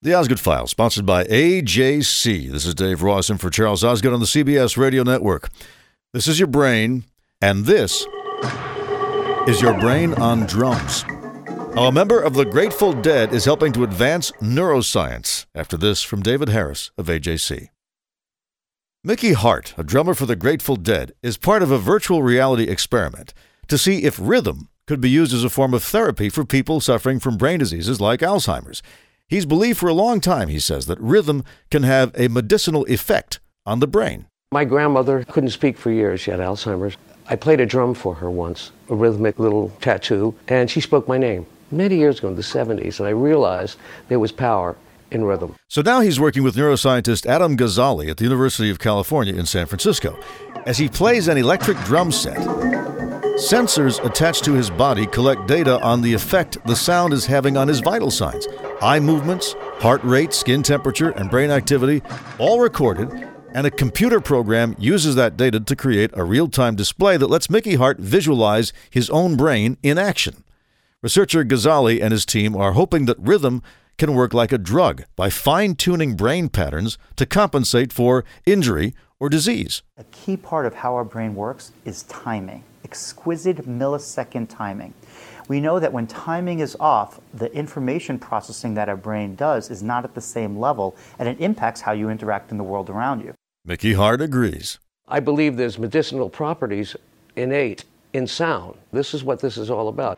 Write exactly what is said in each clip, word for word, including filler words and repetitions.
The Osgood File, sponsored by A J C. This is Dave Ross in for Charles Osgood on the C B S Radio Network. This is your brain, and this is your brain on drums. A member of the Grateful Dead is helping to advance neuroscience. After this, from David Harris of A J C. Mickey Hart, a drummer for the Grateful Dead, is part of a virtual reality experiment to see if rhythm could be used as a form of therapy for people suffering from brain diseases like Alzheimer's. He's believed for a long time, he says, that rhythm can have a medicinal effect on the brain. My grandmother couldn't speak for years. She had Alzheimer's. I played a drum for her once, a rhythmic little tattoo, and she spoke my name many years ago in the seventies, and I realized there was power in rhythm. So now he's working with neuroscientist Adam Gazzaley at the University of California in San Francisco. As he plays an electric drum set, sensors attached to his body collect data on the effect the sound is having on his vital signs. Eye movements, heart rate, skin temperature, and brain activity, all recorded, and a computer program uses that data to create a real-time display that lets Mickey Hart visualize his own brain in action. Researcher Gazzaley and his team are hoping that rhythm can work like a drug by fine-tuning brain patterns to compensate for injury or disease. A key part of how our brain works is timing, exquisite millisecond timing. We know that when timing is off, the information processing that our brain does is not at the same level, and it impacts how you interact in the world around you. Mickey Hart agrees. I believe there's medicinal properties innate in sound. This is what this is all about.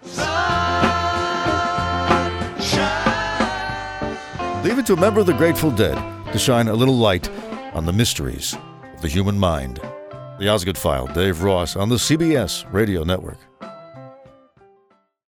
Leave it to a member of the Grateful Dead to shine a little light on the mysteries of the human mind. The Osgood File, Dave Ross on the C B S Radio Network.